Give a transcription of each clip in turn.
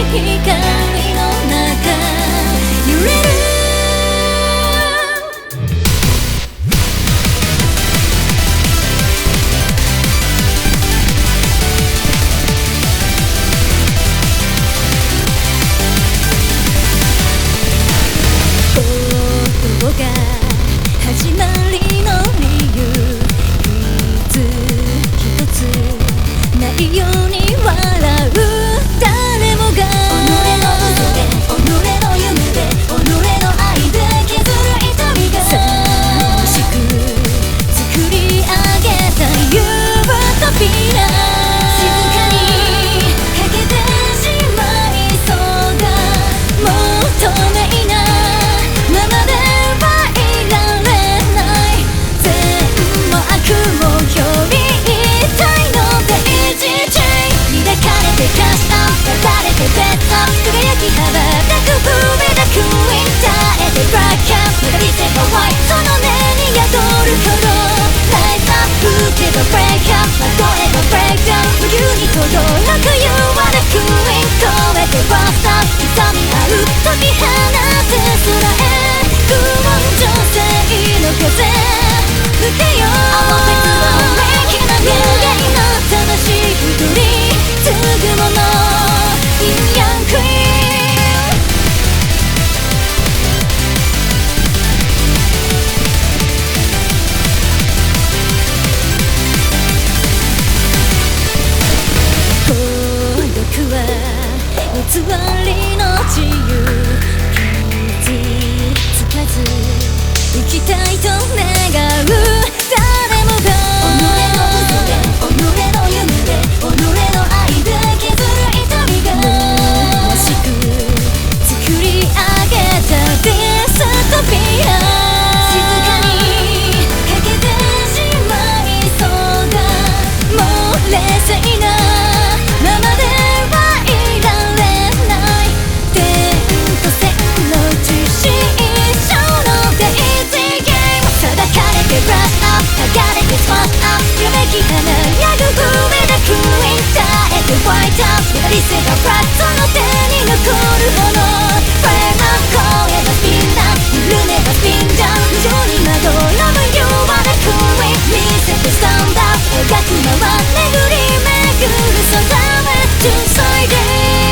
偽りの自由傷つかず生きたいと願う誰もが己の嘘で己の夢で己の愛で削る痛みが虚しく作り上げたディストピア静かにかけてしまいそうだもう冷静な理性がフラットの手に残るほどフレーム声がスピンダウン夢がスピンダウン無情にまどろむようなクイーン見せてスタンダウン描くまま巡り巡るそのため純粋で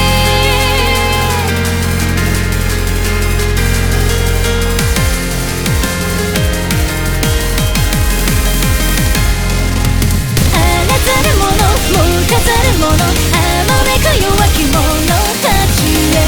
あなたるものもう飾るもの弱き者たちへ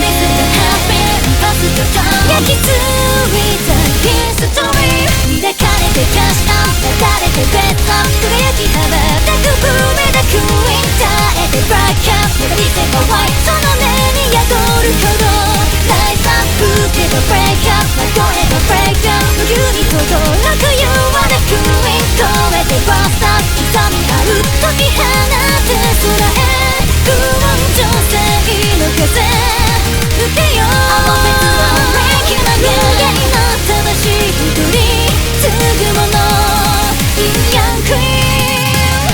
焼き付いたヒストリー抱かれてキャッシュアウト抱かれてベッドアップ輝き羽ばたくブーメラクイーン耐えてブラックキャップ理性がワイその目に宿るほどライズアップ受けたブレイクアップ声がブレイクダウン無流に轟くようなクイーン超えてバスター刻み合う解き放て空へ不安女性の風受けようあの別は無益な無限な正しい一人継ぐものインヤンクイーン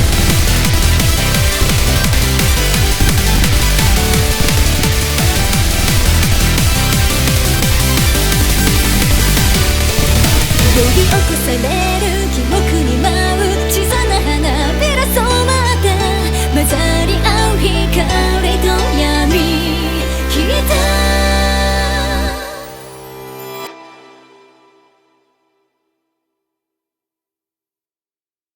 呼び起こされる